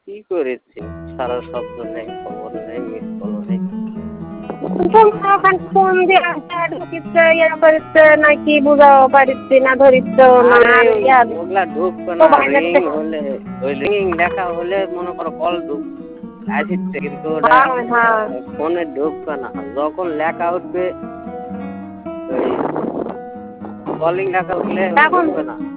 কি করেছি সারা শব্দ নেই, খবর নেই, মিস কল নেই। ফোন দিয়ে ঢুকিচ্ছে ইয়া করিচ্ছে নাকি বুঝাও পারিচ্ছে না ধরিচ্ছ ওগুলা ঢুকবে না। রিং হলে ওই রিং লেখা হলে মনে করো কল ঢুক আসছে, কিন্তু ওটা ফোনে ঢুকবে না। যখন লেখা উঠবে কলিং লেখা উঠলে ঢুকবে না।